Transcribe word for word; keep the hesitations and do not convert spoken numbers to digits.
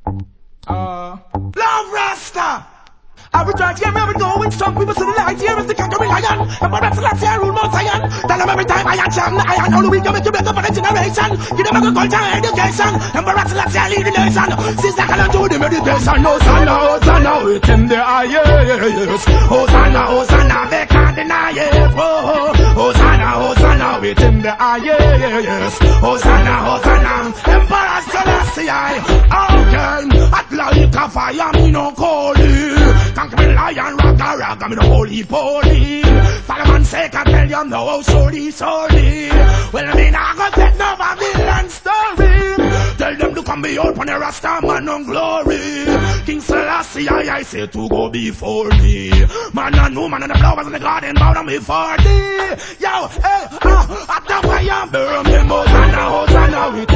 Uh, Love Rasta. I will try to hear me, I will go with some people to the light. Here is the conquering lion. And my rats last year rule Mount Zion. Tell them every time I am champ, I am only weak, you make you break up for the generation. Give them agriculture and education. And my rats last year lead the nation. Sister can do the meditation. Hosanna, Hosanna, with him the highest. Hosanna, Hosanna, they can't deny it. Oh, Hosanna, Hosanna, with him the highest. Hosanna, Hosanna, Emperor Selassie. Okay, at like a fire, me no call it. Conquer me lion, rock a rock, I'm in the holy holy. Solomon say, can tell you no how sorry, sorry. Well, I mean, I got take no Babylon story. Tell them to come be up on the Rasta man on glory. King Selassie, I, I say to go before me. Man and woman and the flowers in the garden bow down before thee. Yo, hey, ah, at the fire, burn me, Hosanna, Hosanna, with